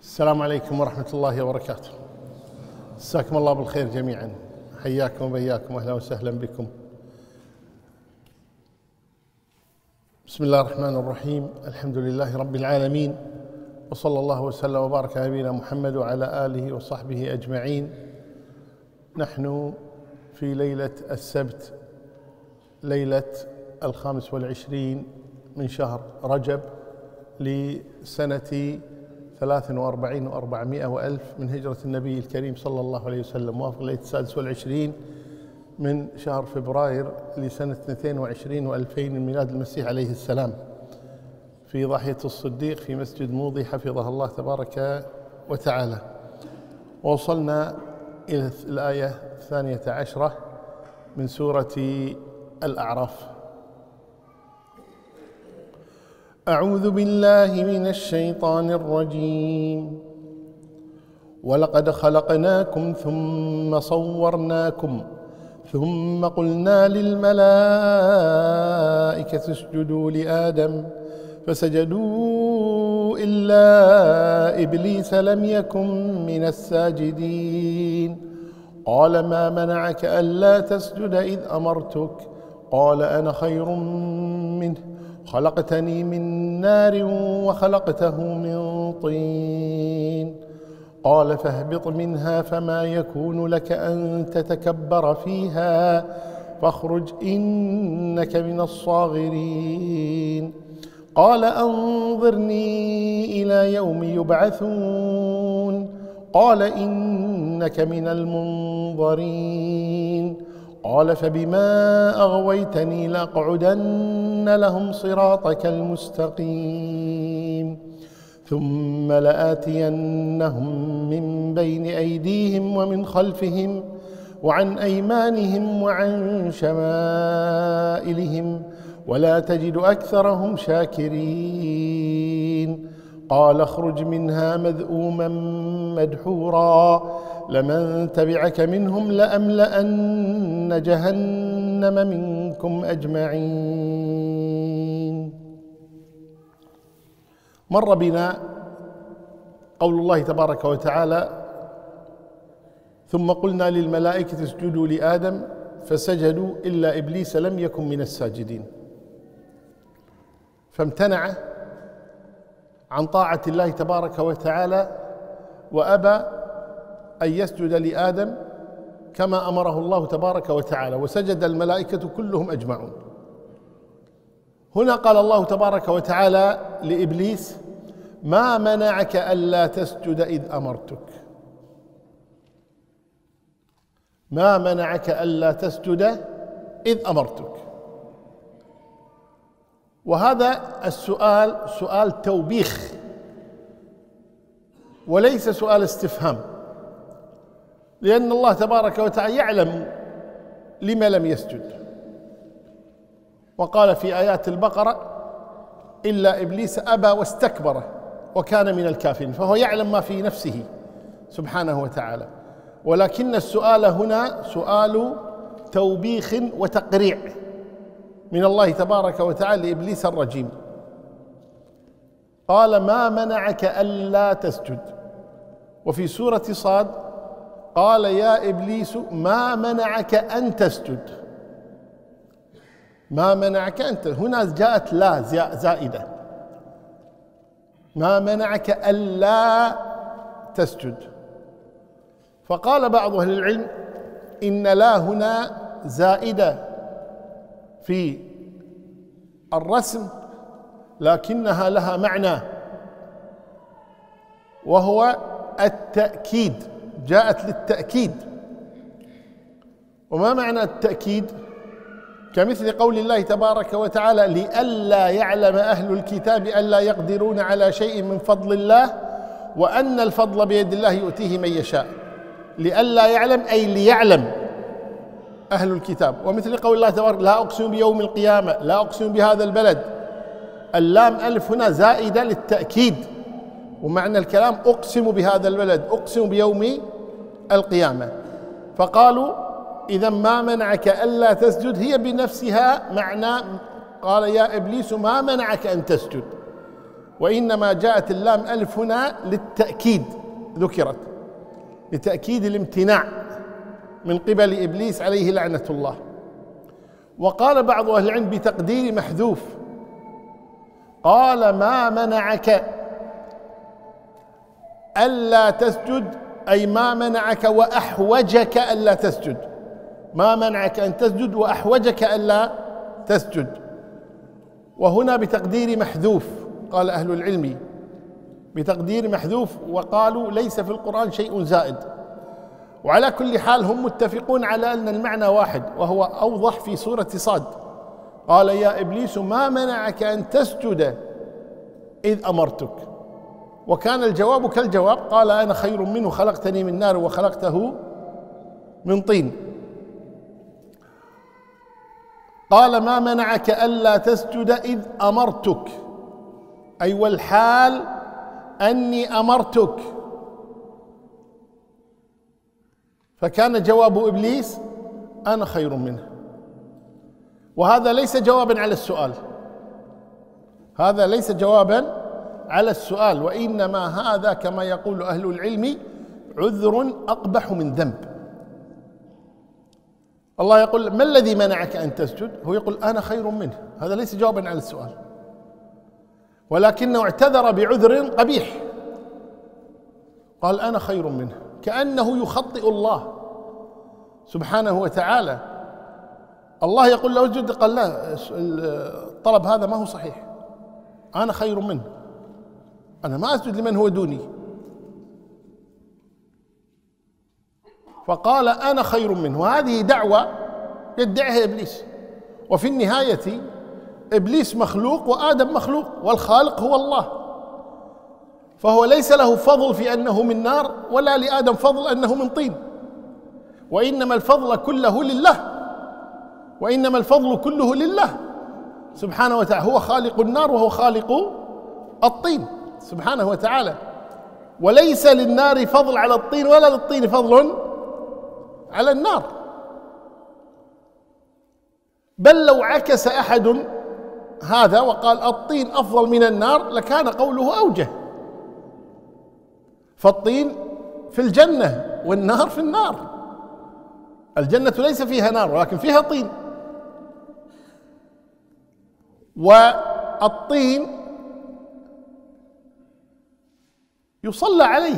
السلام عليكم ورحمة الله وبركاته. مساكم الله بالخير جميعا، حياكم وبياكم، أهلا وسهلا بكم. بسم الله الرحمن الرحيم، الحمد لله رب العالمين، وصلى الله وسلم وبارك على نبينا محمد وعلى آله وصحبه أجمعين. نحن في ليلة السبت، ليلة 25 من شهر رجب لسنة 43 و400 وألف من هجرة النبي الكريم صلى الله عليه وسلم، موافق ليلة 26 من شهر فبراير لسنة 22 و2000 من ميلاد المسيح عليه السلام، في ضاحية الصديق في مسجد موضي حفظه الله تبارك وتعالى. ووصلنا إلى الآية 12 من سورة الأعراف. أعوذ بالله من الشيطان الرجيم. ولقد خلقناكم ثم صورناكم ثم قلنا للملائكة اسجدوا لآدم فسجدوا إلا إبليس لم يكن من الساجدين. قال ما منعك ألا تسجد إذ أمرتك؟ قال أنا خير منه خلقتني من نار وخلقته من طين. قال فاهبط منها فما يكون لك أن تتكبر فيها فاخرج إنك من الصاغرين. قال أنظرني إلى يوم يبعثون. قال إنك من المنظرين. قال فبما أغويتني لأقعدن لهم صراطك المستقيم ثم لآتينهم من بين أيديهم ومن خلفهم وعن أيمانهم وعن شمائلهم ولا تجد أكثرهم شاكرين. قال اخرج منها مذءوما مدحورا لمن تبعك منهم لأملأن جهنم منكم أجمعين. مر بنا قول الله تبارك وتعالى ثم قلنا للملائكة اسجدوا لآدم فسجدوا إلا إبليس لم يكن من الساجدين، فامتنع عن طاعة الله تبارك وتعالى وأبى أن يسجد لآدم كما أمره الله تبارك وتعالى، وسجد الملائكة كلهم أجمعون. هنا قال الله تبارك وتعالى لإبليس ما منعك ألا تسجد إذ أمرتك؟ ما منعك ألا تسجد إذ أمرتك؟ وهذا السؤال سؤال توبيخ وليس سؤال استفهام، لأن الله تبارك وتعالى يعلم لما لم يسجد، وقال في آيات البقرة إلا إبليس أبى واستكبر وكان من الكافرين، فهو يعلم ما في نفسه سبحانه وتعالى، ولكن السؤال هنا سؤال توبيخ وتقريع من الله تبارك وتعالى لإبليس الرجيم. قال ما منعك ألا تسجد. وفي سورة صاد قال يا إبليس ما منعك أن تسجد. ما منعك أنت، هنا جاءت لا زائدة، ما منعك ألا تسجد. فقال بعض أهل العلم إن لا هنا زائدة في الرسم لكنها لها معنى وهو التأكيد، جاءت للتأكيد. وما معنى التأكيد؟ كمثل قول الله تبارك وتعالى لئلا يعلم أهل الكتاب ألا يقدرون على شيء من فضل الله وأن الفضل بيد الله يؤتيه من يشاء. لئلا يعلم أي ليعلم أهل الكتاب. ومثل قول الله تبارك لا أقسم بيوم القيامة، لا أقسم بهذا البلد. اللام ألف هنا زائدة للتأكيد، ومعنى الكلام أقسم بهذا البلد، أقسم بيوم القيامة. فقالوا إذا ما منعك ألا تسجد هي بنفسها معنى قال يا إبليس ما منعك أن تسجد، وإنما جاءت اللام ألف هنا للتأكيد، ذكرت لتأكيد الامتناع من قبل إبليس عليه لعنة الله. وقال بعض أهل العلم بتقدير محذوف، قال ما منعك ألا تسجد، أي ما منعك وأحوجك ألا تسجد، ما منعك أن تسجد وأحوجك ألا تسجد. وهنا بتقدير محذوف، قال أهل العلم بتقدير محذوف، وقالوا ليس في القرآن شيء زائد. وعلى كل حال هم متفقون على أن المعنى واحد، وهو أوضح في سورة صاد، قال يا إبليس ما منعك أن تسجد إذ أمرتك. وكان الجواب كالجواب، قال أنا خير منه خلقتني من نار وخلقته من طين. قال ما منعك ألا تسجد إذ أمرتك، أي والحال أني أمرتك. فكان جواب إبليس أنا خير منه. وهذا ليس جوابا على السؤال، هذا ليس جوابا على السؤال، وإنما هذا كما يقول أهل العلم عذر أقبح من ذنب. الله يقول ما الذي منعك أن تسجد؟ هو يقول أنا خير منه، هذا ليس جوابا على السؤال، ولكنه اعتذر بعذر قبيح، قال أنا خير منه، كأنه يخطئ الله سبحانه وتعالى. الله يقول له اسجد، قال لا، الطلب هذا ما هو صحيح، أنا خير منه، أنا ما أسجد لمن هو دوني. فقال أنا خير منه، وهذه دعوة يدعيها إبليس. وفي النهاية إبليس مخلوق وآدم مخلوق، والخالق هو الله، فهو ليس له فضل في أنه من نار، ولا لآدم فضل أنه من طين، وإنما الفضل كله لله، وإنما الفضل كله لله سبحانه وتعالى. هو خالق النار وهو خالق الطين سبحانه وتعالى، وليس للنار فضل على الطين ولا للطين فضل على النار. بل لو عكس أحد هذا وقال الطين أفضل من النار لكان قوله أوجه، فالطين في الجنة والنار في النار. الجنة ليس فيها نار ولكن فيها طين، والطين يصلى عليه،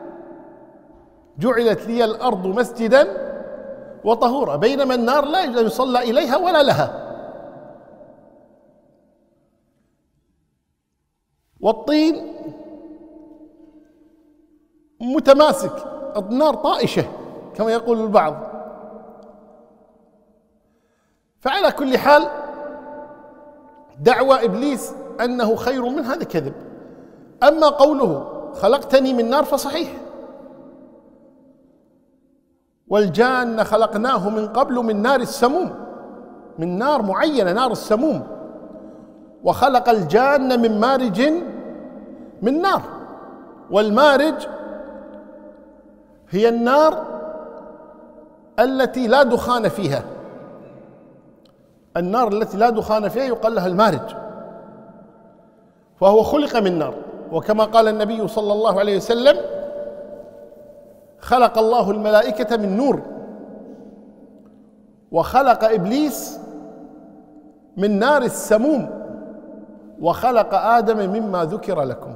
جعلت لي الأرض مسجدا وطهورا، بينما النار لا يصلى إليها ولا لها. والطين متماسك، النار طائشة كما يقول البعض. فعلى كل حال دعوى إبليس أنه خير من هذا كذب. أما قوله خلقتني من نار فصحيح، والجان خلقناه من قبل من نار السموم، من نار معينة، نار السموم، وخلق الجان من مارج من نار. والمارج هي النار التي لا دخان فيها، النار التي لا دخان فيها يقال لها المارج، فهو خلق من نار. وكما قال النبي صلى الله عليه وسلم خلق الله الملائكة من نور، وخلق إبليس من نار السموم، وخلق آدم مما ذكر لكم.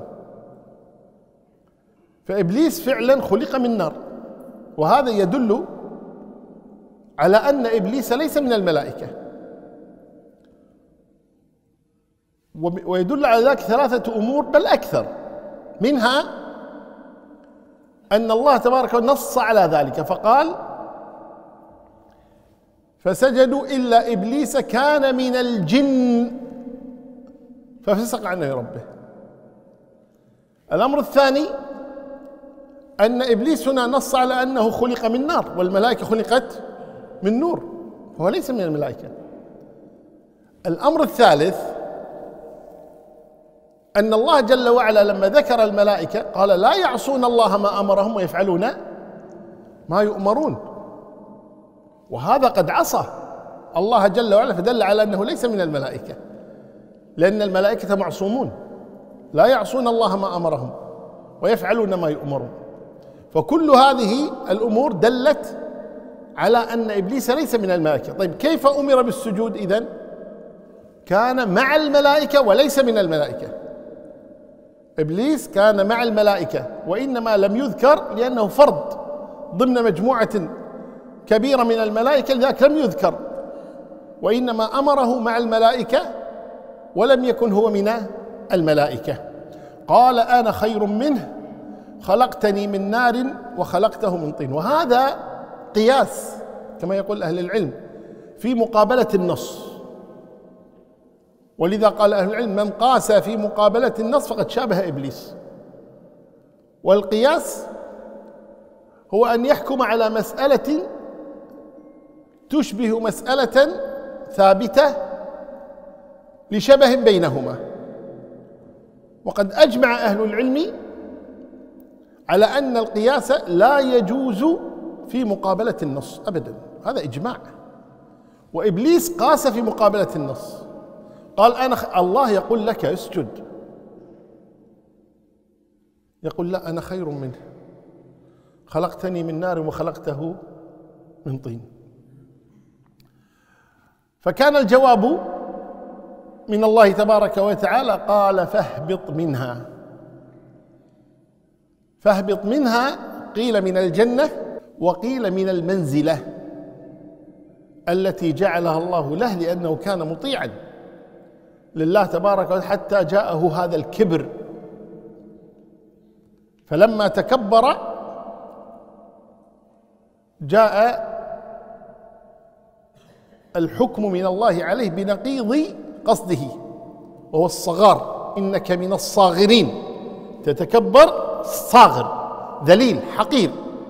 فإبليس فعلا خلق من نار، وهذا يدل على أن إبليس ليس من الملائكة. ويدل على ذلك ثلاثة أمور بل أكثر، منها أن الله تبارك وتعالى نص على ذلك فقال فسجدوا إلا إبليس كان من الجن ففسق عن أمر ربه. الأمر الثاني أن إبليس هنا نص على أنه خلق من نار، والملائكة خلقت من نور، فهو ليس من الملائكة. الأمر الثالث أن الله جل وعلا لما ذكر الملائكة قال لا يعصون الله ما أمرهم ويفعلون ما يؤمرون، وهذا قد عصى الله جل وعلا، فدل على أنه ليس من الملائكة، لأن الملائكة معصومون لا يعصون الله ما أمرهم ويفعلون ما يؤمرون. فكل هذه الأمور دلت على أن إبليس ليس من الملائكة. طيب كيف أمر بالسجود إذن؟ كان مع الملائكة وليس من الملائكة. إبليس كان مع الملائكة وإنما لم يذكر لأنه فرد ضمن مجموعة كبيرة من الملائكة، لذلك لم يذكر، وإنما أمره مع الملائكة ولم يكن هو من الملائكة. قال أنا خير منه خلقتني من نار وخلقته من طين. وهذا قياس كما يقول أهل العلم في مقابلة النص، ولذا قال أهل العلم من قاس في مقابلة النص فقد شابه إبليس. والقياس هو أن يحكم على مسألة تشبه مسألة ثابتة لشبه بينهما. وقد أجمع أهل العلم على أن القياس لا يجوز في مقابلة النص أبدا، هذا إجماع. وإبليس قاس في مقابلة النص، قال الله يقول لك اسجد، يقول لا أنا خير منه خلقتني من نار وخلقته من طين. فكان الجواب من الله تبارك وتعالى قال فاهبط منها. فاهبط منها قيل من الجنة وقيل من المنزلة التي جعلها الله له، لأنه كان مطيعا لله تبارك وتعالى حتى جاءه هذا الكبر. فلما تكبر جاء الحكم من الله عليه بنقيض قصده، وهو الصغار. إنك من الصاغرين، تتكبر صاغر ذليل حقير.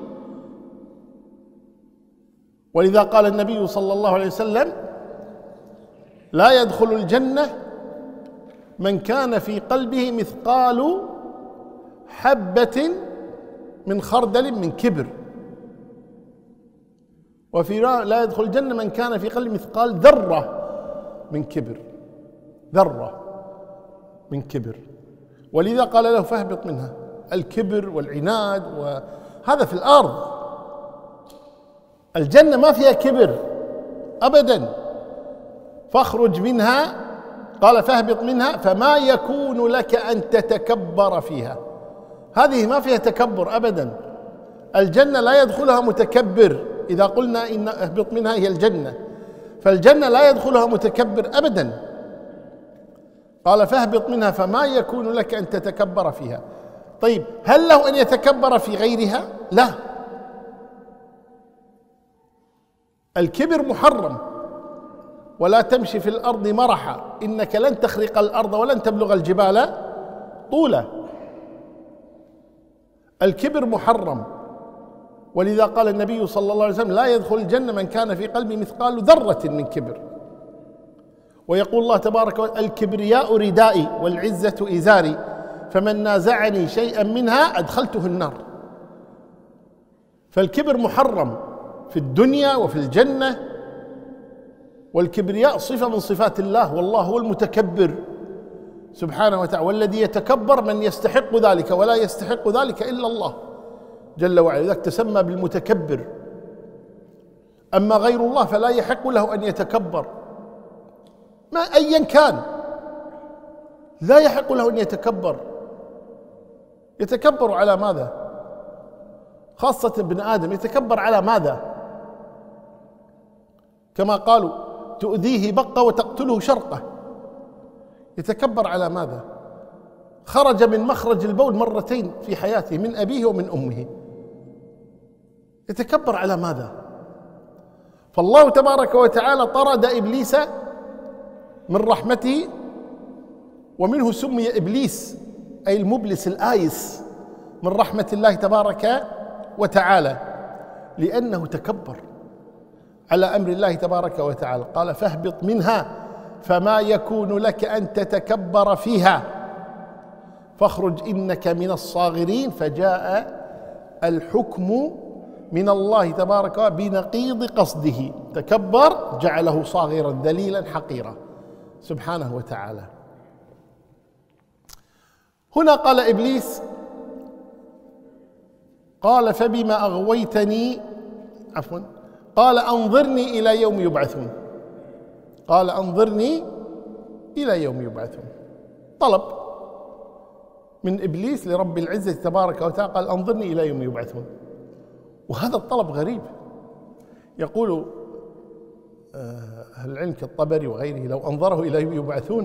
ولذا قال النبي صلى الله عليه وسلم لا يدخل الجنة من كان في قلبه مثقال حبة من خردل من كبر، وفي لا يدخل الجنة من كان في قلبه مثقال ذرة من كبر، ذرة من كبر. ولذا قال له فاهبط منها. الكبر والعناد وهذا في الأرض، الجنة ما فيها كبر أبدا. فاخرج منها، قال فاهبط منها فما يكون لك أن تتكبر فيها. هذه ما فيها تكبر أبدا. الجنة لا يدخلها متكبر. إذا قلنا إن اهبط منها هي الجنة، فالجنة لا يدخلها متكبر أبدا. قال فاهبط منها فما يكون لك أن تتكبر فيها. طيب هل له أن يتكبر في غيرها؟ لا، الكبر محرم. ولا تمشي في الأرض مرحا إنك لن تخرق الأرض ولن تبلغ الجبال طولا. الكبر محرم. ولذا قال النبي صلى الله عليه وسلم لا يدخل الجنة من كان في قلبه مثقال ذرة من كبر. ويقول الله تبارك وتعالى الكبرياء ردائي والعزة إزاري فمن نازعني شيئا منها أدخلته النار. فالكبر محرم في الدنيا وفي الجنة. والكبرياء صفة من صفات الله، والله هو المتكبر سبحانه وتعالى. والذي يتكبر من يستحق ذلك، ولا يستحق ذلك إلا الله جل وعلا، ذاك تسمى بالمتكبر. أما غير الله فلا يحق له أن يتكبر ما أيا كان، لا يحق له أن يتكبر. يتكبر على ماذا؟ خاصة ابن آدم يتكبر على ماذا؟ كما قالوا تؤذيه بقة وتقتله شرقة. يتكبر على ماذا؟ خرج من مخرج البول مرتين في حياته، من أبيه ومن أمه. يتكبر على ماذا؟ فالله تبارك وتعالى طرد إبليس من رحمته، ومنه سمي إبليس أي المبلس الآيس من رحمة الله تبارك وتعالى، لأنه تكبر على أمر الله تبارك وتعالى. قال فاهبط منها فما يكون لك أن تتكبر فيها فاخرج إنك من الصاغرين. فجاء الحكم من الله تبارك وتعالى بنقيض قصده. تكبر جعله صاغرا ذليلا حقيرا سبحانه وتعالى. هنا قال إبليس قال فبما أغويتني قال أنظرني إلى يوم يبعثون. قال أنظرني إلى يوم يبعثون، طلب من إبليس لرب العزة تبارك وتعالى، قال أنظرني إلى يوم يبعثون. وهذا الطلب غريب. يقول أهل العلم كالطبري وغيره لو أنظره إلى يوم يبعثون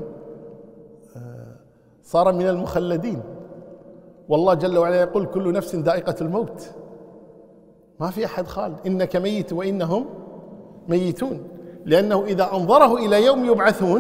صار من المخلدين. والله جل وعلا يقول كل نفس ذائقة الموت، ما في أحد خالد، إنك ميت وإنهم ميتون. لأنه إذا أنظره إلى يوم يبعثون،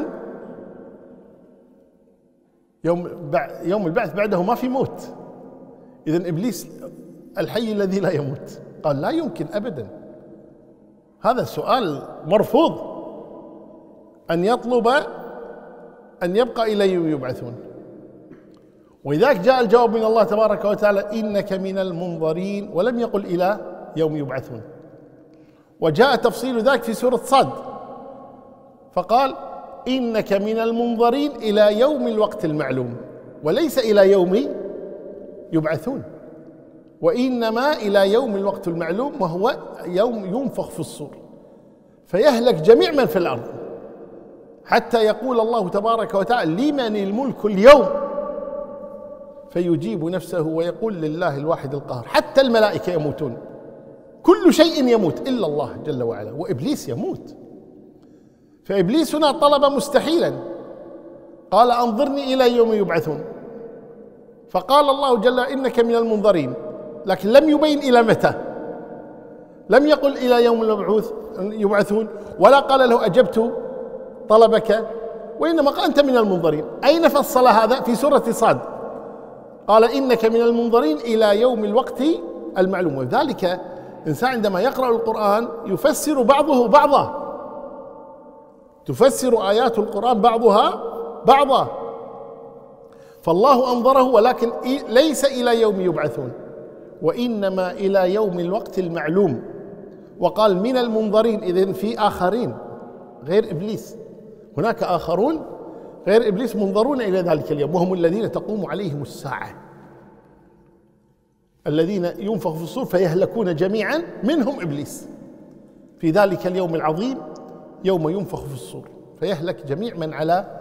يوم البعث بعده ما في موت. إذن إبليس الحي الذي لا يموت، قال لا يمكن أبدا، هذا السؤال مرفوض، أن يطلب أن يبقى إلى يوم يبعثون. ولذلك جاء الجواب من الله تبارك وتعالى إنك من المنظرين، ولم يقل إلى يوم يبعثون. وجاء تفصيل ذلك في سورة صاد، فقال إنك من المنظرين إلى يوم الوقت المعلوم، وليس إلى يوم يبعثون، وإنما إلى يوم الوقت المعلوم، وهو يوم ينفخ في الصور فيهلك جميع من في الأرض، حتى يقول الله تبارك وتعالى لمن الملك اليوم، فيجيب نفسه ويقول لله الواحد القهار. حتى الملائكة يموتون، كل شيء يموت إلا الله جل وعلا، وإبليس يموت. فإبليس هنا طلب مستحيلا، قال أنظرني إلى يوم يبعثون، فقال الله جل إنك من المنظرين، لكن لم يبين إلى متى، لم يقل إلى يوم يبعثون، ولا قال له أجبت طلبك، وإنما قال أنت من المنظرين. أين فصل هذا؟ في سورة صاد، قال إنك من المنظرين إلى يوم الوقت المعلوم. وذلك الإنسان عندما يقرأ القرآن يفسر بعضه بعضا، تفسر آيات القرآن بعضها بعضا. فالله أنظره، ولكن ليس إلى يوم يبعثون، وإنما إلى يوم الوقت المعلوم. وقال من المنظرين، إذن في آخرين غير إبليس، هناك آخرون غير إبليس منظرون إلى ذلك اليوم، وهم الذين تقوم عليهم الساعة، الذين ينفخ في الصور فيهلكون جميعا، منهم إبليس، في ذلك اليوم العظيم يوم ينفخ في الصور فيهلك جميع من على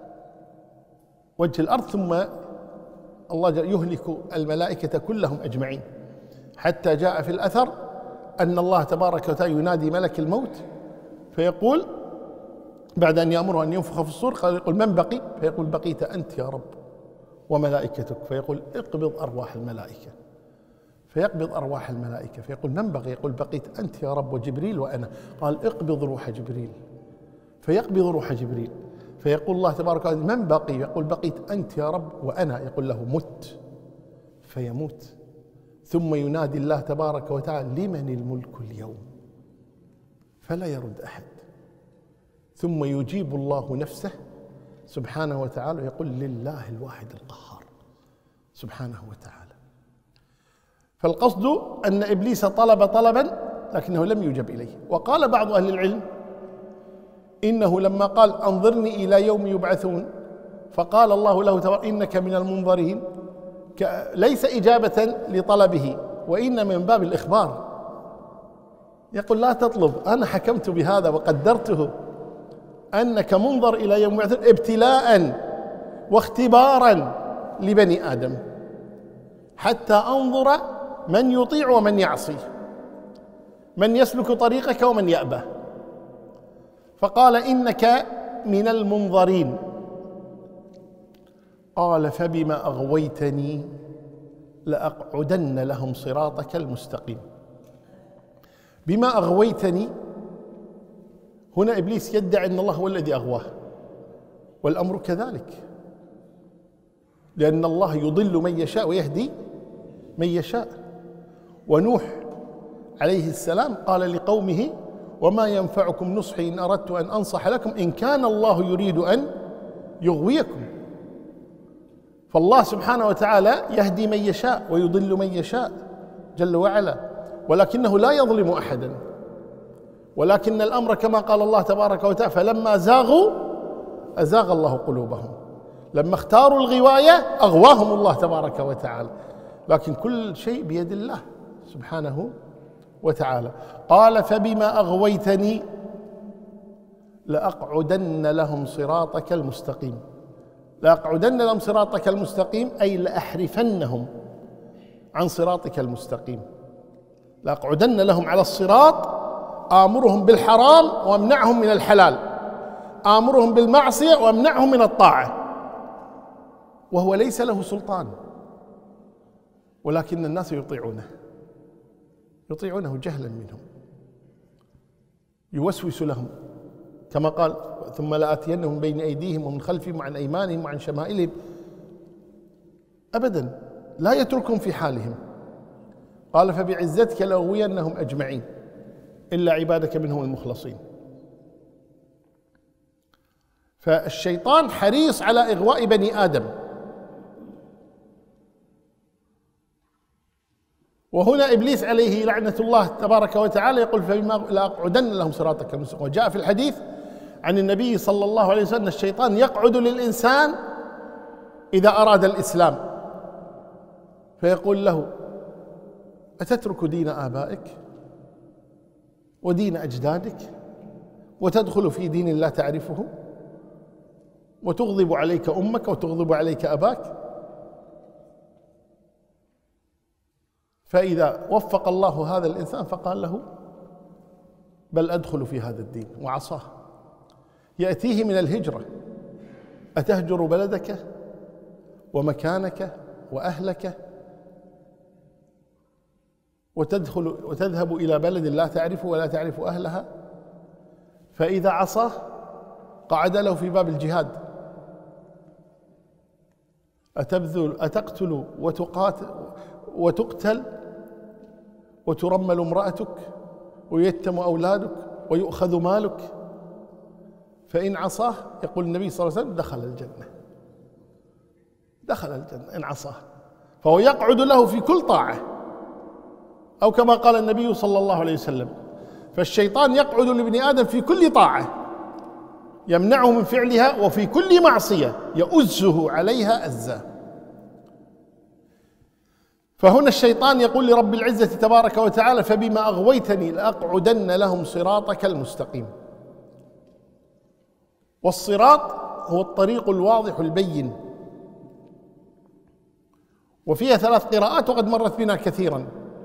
وجه الأرض، ثم الله يهلك الملائكة كلهم أجمعين. حتى جاء في الأثر أن الله تبارك وتعالى ينادي ملك الموت فيقول بعد أن يأمره أن ينفخ في الصور، قال يقول من بقي؟ فيقول بقيت أنت يا رب وملائكتك، فيقول اقبض أرواح الملائكة، فيقبض أرواح الملائكة، فيقول من بقي؟ يقول بقيت أنت يا رب وجبريل وأنا، قال اقبض روح جبريل، فيقبض روح جبريل، فيقول الله تبارك وتعالى من بقي؟ يقول بقيت أنت يا رب وأنا، يقول له مت، فيموت. ثم ينادي الله تبارك وتعالى لمن الملك اليوم، فلا يرد أحد، ثم يجيب الله نفسه سبحانه وتعالى ويقول لله الواحد القهار سبحانه وتعالى. فالقصد أن إبليس طلب طلبا لكنه لم يجب إليه. وقال بعض أهل العلم إنه لما قال أنظرني إلى يوم يبعثون، فقال الله له تبارك إنك من المنظرين، ليس إجابة لطلبه، وإن من باب الإخبار، يقول لا تطلب، أنا حكمت بهذا وقدرته أنك منظر إلى يوم يبعثون ابتلاء واختبارا لبني آدم، حتى أنظر من يطيع ومن يعصي، من يسلك طريقك ومن يأبى. فقال إنك من المنظرين، قال فبما أغويتني لأقعدن لهم صراطك المستقيم. بما أغويتني، هنا إبليس يدعي أن الله هو الذي أغواه، والأمر كذلك، لأن الله يضل من يشاء ويهدي من يشاء. ونوح عليه السلام قال لقومه وما ينفعكم نصحي إن أردت أن أنصح لكم إن كان الله يريد أن يغويكم. فالله سبحانه وتعالى يهدي من يشاء ويضل من يشاء جل وعلا، ولكنه لا يظلم أحدا، ولكن الأمر كما قال الله تبارك وتعالى فلما زاغوا أزاغ الله قلوبهم. لما اختاروا الغواية أغواهم الله تبارك وتعالى، لكن كل شيء بيد الله سبحانه وتعالى. قال فبما أغويتني لأقعدن لهم صراطك المستقيم. لأقعدن لهم صراطك المستقيم أي لأحرفنهم عن صراطك المستقيم. لأقعدن لهم على الصراط، آمرهم بالحرام وامنعهم من الحلال، آمرهم بالمعصية وامنعهم من الطاعة، وهو ليس له سلطان، ولكن الناس يطيعونه جهلا منهم، يوسوس لهم كما قال ثم لآتينهم من بين أيديهم ومن خلفهم وعن أيمانهم وعن شمائلهم. أبدا لا يتركهم في حالهم. قال فبعزتك لأغوينهم أجمعين إلا عبادك منهم المخلصين. فالشيطان حريص على إغواء بني آدم، وهنا إبليس عليه لعنة الله تبارك وتعالى يقول فبما لأقعدن لهم صراطك المستقيم. وجاء في الحديث عن النبي صلى الله عليه وسلم الشيطان يقعد للإنسان إذا أراد الإسلام فيقول له أتترك دين آبائك ودين أجدادك وتدخل في دين لا تعرفه وتغضب عليك أمك وتغضب عليك أباك؟ فإذا وفق الله هذا الإنسان فقال له بل أدخل في هذا الدين وعصاه. يأتيه من الهجرة أتهجر بلدك ومكانك وأهلك وتذهب إلى بلد لا تعرفه ولا تعرف أهلها؟ فإذا عصاه قعد له في باب الجهاد. أتقتل وتقتل وترمل امرأتك ويتم أولادك ويؤخذ مالك؟ فإن عصاه يقول النبي صلى الله عليه وسلم دخل الجنة إن عصاه. فهو يقعد له في كل طاعة، أو كما قال النبي صلى الله عليه وسلم فالشيطان يقعد لابن آدم في كل طاعة يمنعه من فعلها وفي كل معصية يؤزه عليها أزا. فهنا الشيطان يقول لرب العزة تبارك وتعالى فبما أغويتني لأقعدن لهم صراطك المستقيم. والصراط هو الطريق الواضح البين، وفيها 3 قراءات وقد مرت بنا كثيرا: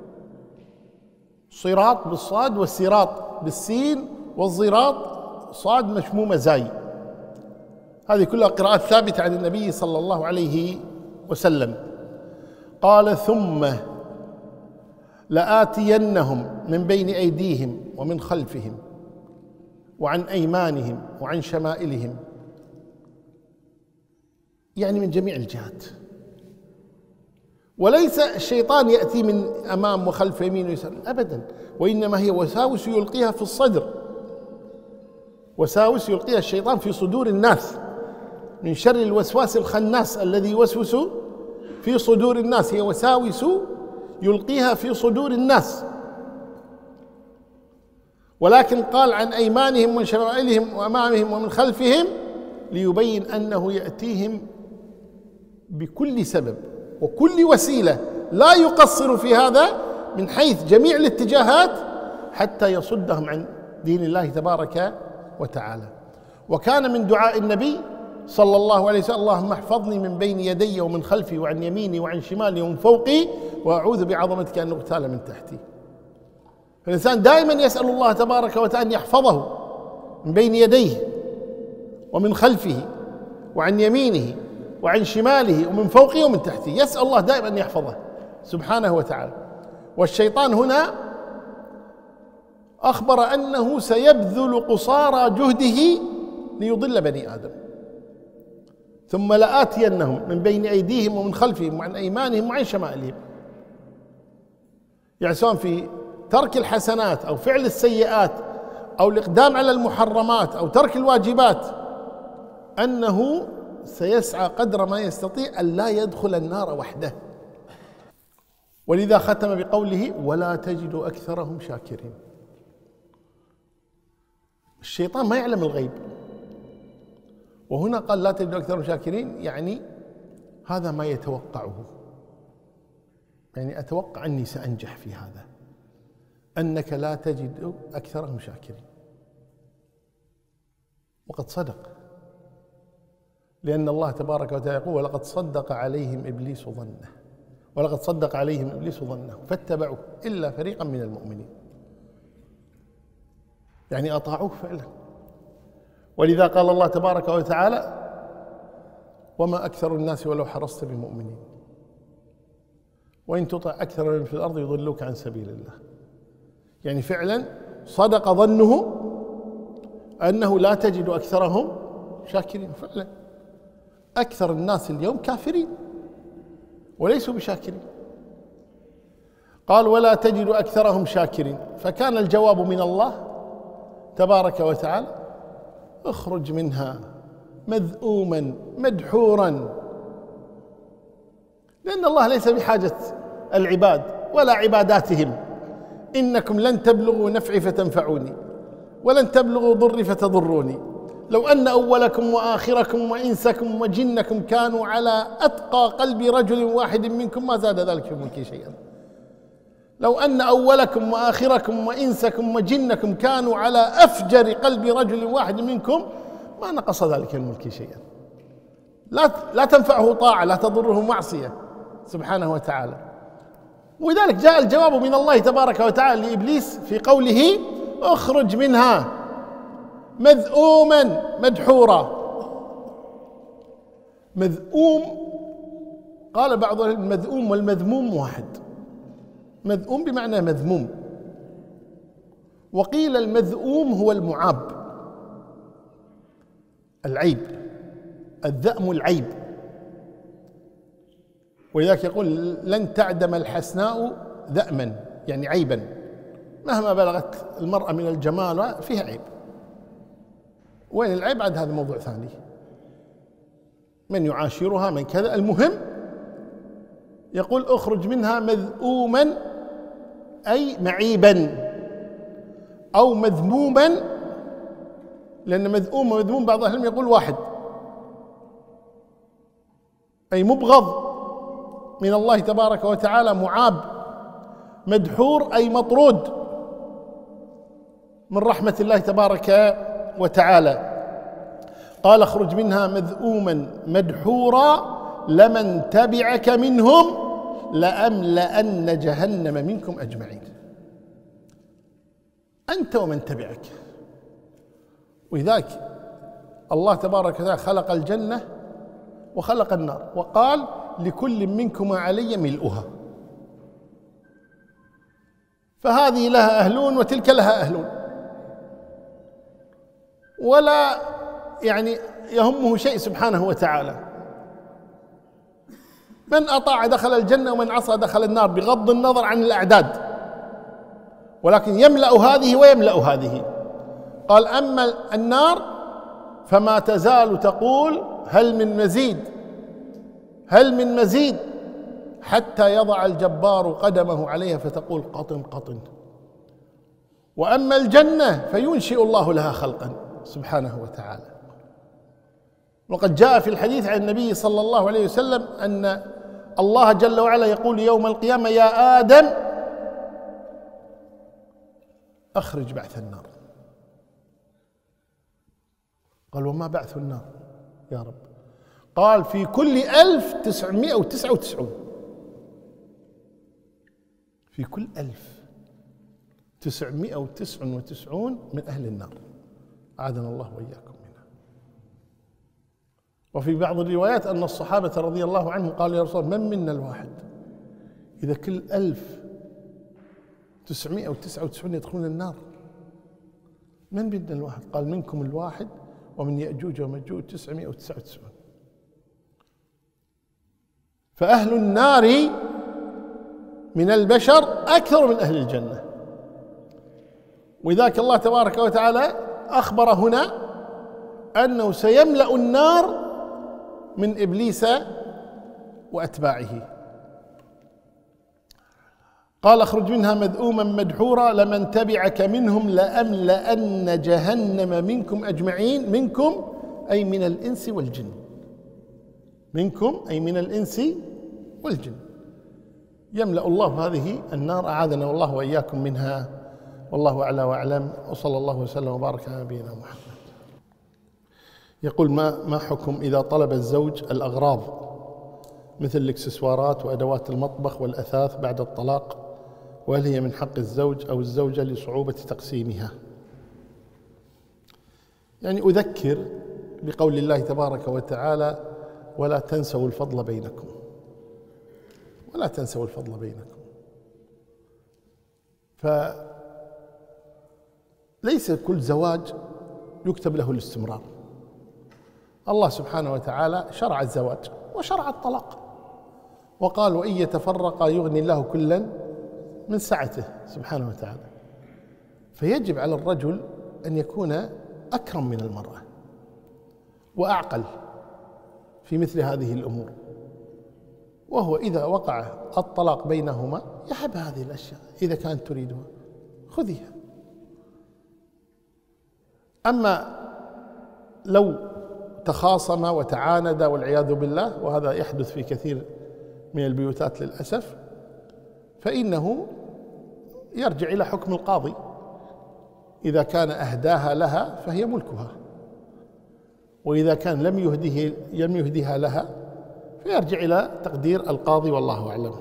صراط بالصاد والسراط بالسين والضراط صاد مشمومة زاي. هذه كلها قراءات ثابتة عن النبي صلى الله عليه وسلم. قال ثم لآتينهم من بين أيديهم ومن خلفهم وعن أيمانهم وعن شمائلهم، يعني من جميع الجهات. وليس الشيطان يأتي من أمام وخلف يمين ويسار أبدا، وإنما هي وساوس يلقيها في الصدر، وساوس يلقيها الشيطان في صدور الناس من شر الوسواس الخناس الذي يوسوس في صدور الناس. هي وساوس يلقيها في صدور الناس. ولكن قال عن أيمانهم ومن شمائلهم وأمامهم ومن خلفهم ليبين أنه يأتيهم بكل سبب وكل وسيلة لا يقصر في هذا من حيث جميع الاتجاهات حتى يصدهم عن دين الله تبارك وتعالى. وكان من دعاء النبي صلى الله عليه وسلم اللهم احفظني من بين يدي ومن خلفي وعن يميني وعن شمالي ومن فوقي وأعوذ بعظمتك أن أغتال من تحتي. فالإنسان دائما يسأل الله تبارك وتعالى أن يحفظه من بين يديه ومن خلفه وعن يمينه وعن شماله ومن فوقه ومن تحته. يسأل الله دائما أن يحفظه سبحانه وتعالى. والشيطان هنا أخبر أنه سيبذل قصارى جهده ليضل بني آدم. ثم لآتينهم من بين أيديهم ومن خلفهم وعن أيمانهم وعن شمائلهم، يعني سواء في ترك الحسنات أو فعل السيئات أو الإقدام على المحرمات أو ترك الواجبات، أنه سيسعى قدر ما يستطيع أن لا يدخل النار وحده. ولذا ختم بقوله ولا تجد أكثرهم شاكرين. الشيطان ما يعلم الغيب وهنا قال لا تجد أكثرهم شاكرين، يعني هذا ما يتوقعه، يعني أتوقع أني سأنجح في هذا، أنك لا تجد أكثرهم شاكرين. وقد صدق، لأن الله تبارك وتعالى يقول ولقد صدق عليهم إبليس ظنه، ولقد صدق عليهم إبليس ظنه فاتبعوه إلا فريقا من المؤمنين، يعني أطاعوه فعلا. ولذا قال الله تبارك وتعالى وما أكثر الناس ولو حرصت بمؤمنين وإن تطع أكثر من في الأرض يضلوك عن سبيل الله. يعني فعلا صدق ظنه أنه لا تجد أكثرهم شاكرين. فعلا أكثر الناس اليوم كافرين وليسوا بشاكرين. قال ولا تجد أكثرهم شاكرين، فكان الجواب من الله تبارك وتعالى اخرج منها مذءوما مدحورا، لأن الله ليس بحاجة العباد ولا عباداتهم. إنكم لن تبلغوا نفعي فتنفعوني ولن تبلغوا ضري فتضروني. لو أن أولكم وآخركم وإنسكم وجنكم كانوا على أتقى قلب رجل واحد منكم ما زاد ذلك في ملكي شيئا. لو أن أولكم وآخركم وإنسكم وجنكم كانوا على أفجر قلب رجل واحد منكم ما نقص ذلك من ملكي شيئا. لا تنفعه طاعة، لا تضره معصية سبحانه وتعالى. ولذلك جاء الجواب من الله تبارك وتعالى لإبليس في قوله اخرج منها مذءوما مدحورا. مذءوم قال بعض المذءوم والمذموم واحد، مذءوم بمعنى مذموم، وقيل المذءوم هو المعاب، العيب، الذأم العيب. ولذلك يقول لن تعدم الحسناء ذأما، يعني عيبا، مهما بلغت المرأة من الجمال فيها عيب. وين العيب؟ عاد هذا موضوع ثاني، من يعاشرها من كذا. المهم يقول اخرج منها مذءوما أي معيبا أو مذموما، لأن مذءوم ومذموم بعض أهل العلم يقول واحد، أي مبغض من الله تبارك وتعالى، معاب. مدحور أي مطرود من رحمة الله تبارك وتعالى. قال اخرج منها مذءوما مدحورا لمن تبعك منهم لأملأن جهنم منكم أجمعين. أنت ومن تبعك. ولذلك الله تبارك وتعالى خلق الجنة وخلق النار وقال لكل منكما علي ملؤها، فهذه لها أهلون وتلك لها أهلون، ولا يعني يهمه شيء سبحانه وتعالى. من أطاع دخل الجنة ومن عصى دخل النار بغض النظر عن الأعداد، ولكن يملأ هذه ويملأ هذه. قال أما النار فما تزال تقول هل من مزيد هل من مزيد، حتى يضع الجبار قدمه عليها فتقول قطن قطن. وأما الجنة فينشئ الله لها خلقا سبحانه وتعالى. وقد جاء في الحديث عن النبي صلى الله عليه وسلم أن الله جل وعلا يقول يوم القيامة يا آدم أخرج بعث النار. قال وما بعث النار يا رب؟ قال في كل 1999، في كل 1999 من أهل النار، أعاذنا الله وإياكم منها. وفي بعض الروايات أن الصحابة رضي الله عنهم قالوا يا رسول الله من منا الواحد إذا كل 1999 يدخلون النار؟ من منا الواحد؟ قال منكم الواحد ومن يأجوج ومأجوج 999. فأهل النار من البشر أكثر من أهل الجنة. وذاك الله تبارك وتعالى أخبر هنا أنه سيملأ النار من إبليس وأتباعه. قال اخرج منها مذءوما مدحورا لمن تبعك منهم لأملأن جهنم منكم أجمعين. منكم أي من الإنس والجن. منكم أي من الإنس والجن. يملأ الله هذه النار، أعاذنا الله وإياكم منها. والله أعلى وأعلم، وصلى الله وسلم وبارك على نبينا محمد. يقول ما حكم إذا طلب الزوج الأغراض مثل الإكسسوارات وأدوات المطبخ والأثاث بعد الطلاق، وهل هي من حق الزوج أو الزوجة لصعوبة تقسيمها؟ يعني أذكر بقول الله تبارك وتعالى: ولا تنسوا الفضل بينكم. ولا تنسوا الفضل بينكم. فليس كل زواج يكتب له الاستمرار. الله سبحانه وتعالى شرع الزواج وشرع الطلاق، وقال: وإن يتفرقا يغني الله كلا من سعته سبحانه وتعالى. فيجب على الرجل أن يكون أكرم من المرأة وأعقل في مثل هذه الأمور، وهو إذا وقع الطلاق بينهما يحب هذه الأشياء، إذا كانت تريدها خذيها. أما لو تخاصم وتعاند والعياذ بالله، وهذا يحدث في كثير من البيوتات للأسف، فإنه يرجع إلى حكم القاضي. إذا كان أهداها لها فهي ملكها، وإذا كان لم يهدها لها فيرجع إلى تقدير القاضي، والله أعلم.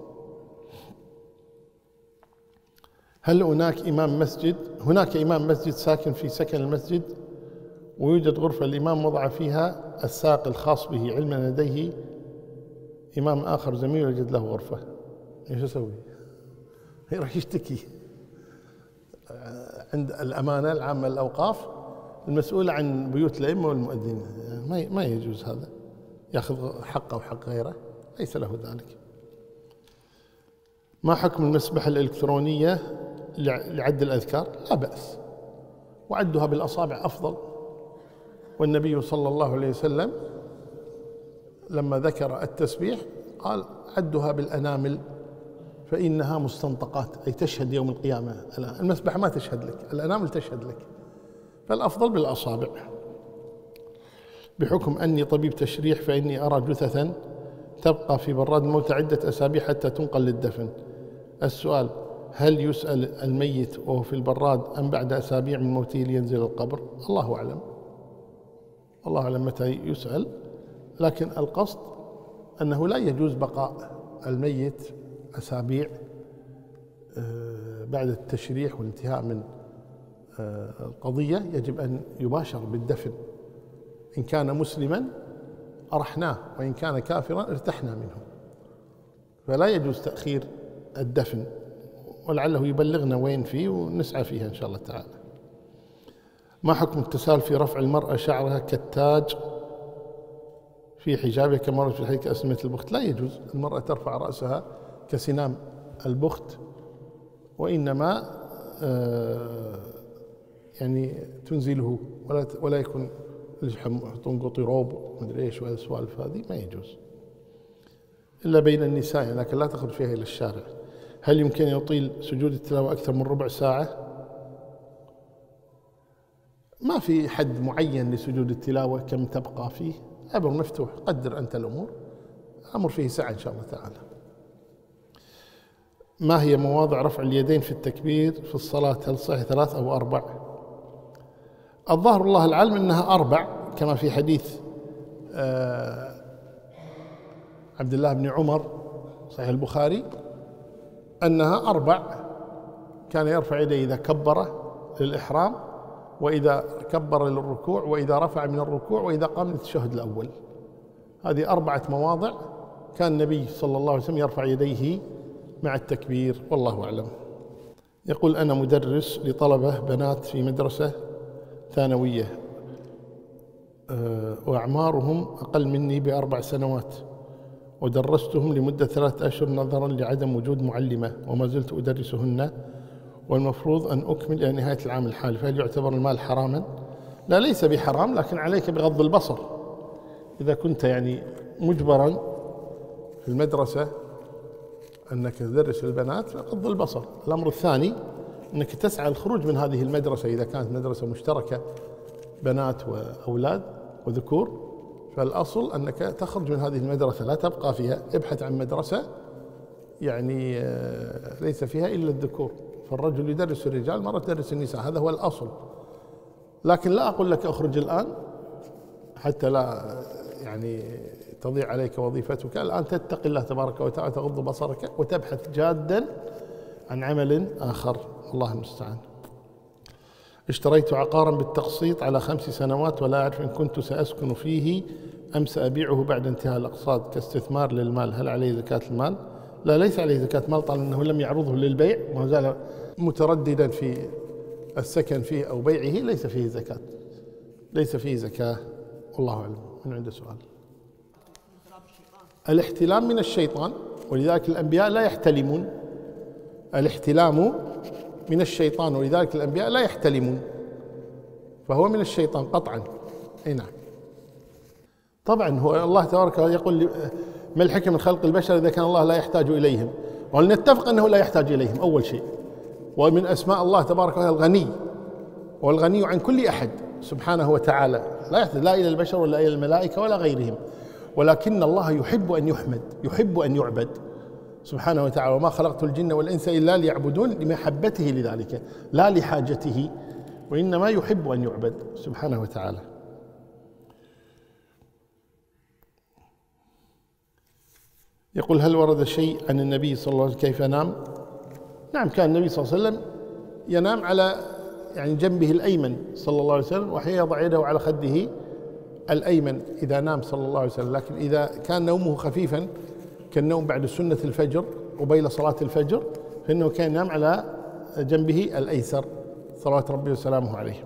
هل هناك إمام مسجد ساكن في سكن المسجد ويوجد غرفة الإمام وضع فيها الساق الخاص به، علما لديه إمام آخر زميل يوجد له غرفة؟ إيش أسوي؟ يروح يشتكي عند الأمانة العامة للأوقاف المسؤولة عن بيوت الأئمة والمؤذنين. ما يجوز هذا، يأخذ حقه وحق غيره، ليس له ذلك. ما حكم المسبحة الإلكترونية لعد الأذكار؟ لا بأس، وعدها بالأصابع أفضل. والنبي صلى الله عليه وسلم لما ذكر التسبيح قال: عدها بالأنامل فإنها مستنطقات، أي تشهد يوم القيامة. المسبحة ما تشهد لك، الأنامل تشهد لك، فالأفضل بالأصابع. بحكم أني طبيب تشريح فإني أرى جثثا تبقى في براد الموت عدة أسابيع حتى تنقل للدفن. السؤال: هل يسأل الميت وهو في البراد أم بعد أسابيع من موته لينزل القبر؟ الله أعلم، الله أعلم متى يسأل، لكن القصد أنه لا يجوز بقاء الميت أسابيع بعد التشريح والانتهاء من القضية. يجب أن يباشر بالدفن. إن كان مسلما أرحناه، وإن كان كافرا ارتحنا منه، فلا يجوز تأخير الدفن، ولعله يبلغنا وين فيه ونسعى فيها إن شاء الله تعالى. ما حكم التساهل في رفع المرأة شعرها كالتاج في حجابها كما ورد في الحديث كأسنمة البخت؟ لا يجوز المرأة ترفع رأسها كسنام البخت، وإنما يعني تنزله، ولا يكون يحطون قطيروب ومدري ايش والسوالف هذه، ما يجوز إلا بين النساء، لكن لا تخرج فيها إلى الشارع. هل يمكن أن يطيل سجود التلاوة أكثر من ربع ساعة؟ ما في حد معين لسجود التلاوة كم تبقى فيه، أمر مفتوح، قدر أنت الأمور، أمر فيه سعة إن شاء الله تعالى. ما هي مواضع رفع اليدين في التكبير في الصلاة؟ هل صحيح 3 أو 4؟ الظاهر الله العلم أنها 4 كما في حديث عبد الله بن عمر صحيح البخاري أنها 4. كان يرفع يديه إذا كبر للإحرام، وإذا كبر للركوع، وإذا رفع من الركوع، وإذا قام للتشهد الأول. هذه 4 مواضع كان النبي صلى الله عليه وسلم يرفع يديه مع التكبير، والله أعلم. يقول: أنا مدرس لطلبة بنات في مدرسة ثانوية وأعمارهم أقل مني ب4 سنوات، ودرستهم لمدة 3 أشهر نظرا لعدم وجود معلمة، وما زلت أدرسهن، والمفروض أن أكمل إلى نهاية العام الحالي، فهل يعتبر المال حراما؟ لا، ليس بحرام، لكن عليك بغض البصر. إذا كنت يعني مجبرا في المدرسة أنك تدرس البنات فغض البصر. الأمر الثاني أنك تسعى الخروج من هذه المدرسة، إذا كانت مدرسة مشتركة بنات وأولاد وذكور، فالأصل أنك تخرج من هذه المدرسة لا تبقى فيها، ابحث عن مدرسة يعني ليس فيها إلا الذكور، فالرجل يدرس الرجال، المرأة تدرس النساء، هذا هو الأصل. لكن لا أقول لك أخرج الآن حتى لا يعني تضيع عليك وظيفتك، الآن تتقي الله تبارك وتعالى، تغض بصرك وتبحث جادا عن عمل آخر، الله المستعان. اشتريت عقارا بالتقسيط على 5 سنوات ولا أعرف إن كنت سأسكن فيه أم سأبيعه بعد انتهاء الأقساط كاستثمار للمال، هل عليه زكاة المال؟ لا، ليس عليه زكاة مال طالما أنه لم يعرضه للبيع وما زال مترددا في السكن فيه أو بيعه، ليس فيه زكاة، ليس فيه زكاة، والله أعلم. من عنده سؤال؟ الاحتلام من الشيطان، ولذلك الأنبياء لا يحتلمون. الاحتلام من الشيطان، ولذلك الأنبياء لا يحتلمون، فهو من الشيطان قطعا. أي نعم. طبعا هو الله تبارك وتعالى يقول ما الحكمة من خلق البشر إذا كان الله لا يحتاج إليهم، ولنتفق أنه لا يحتاج إليهم أول شيء. ومن أسماء الله تبارك وتعالى الغني، والغني عن كل أحد سبحانه وتعالى، لا يحتاج لا إلى البشر ولا إلى الملائكة ولا غيرهم، ولكن الله يحب أن يحمد، يحب أن يعبد سبحانه وتعالى. وما خلقت الجن والإنس إلا ليعبدون، لمحبته لذلك لا لحاجته، وإنما يحب أن يعبد سبحانه وتعالى. يقول هل ورد شيء عن النبي صلى الله عليه وسلم كيف نام؟ نعم، كان النبي صلى الله عليه وسلم ينام على يعني جنبه الأيمن صلى الله عليه وسلم، وأحيانا يضع يده على خده الأيمن إذا نام صلى الله عليه وسلم. لكن إذا كان نومه خفيفا كالنوم بعد سنة الفجر قبيل صلاة الفجر فإنه كان ينام على جنبه الأيسر صلوات ربي وسلامه عليه.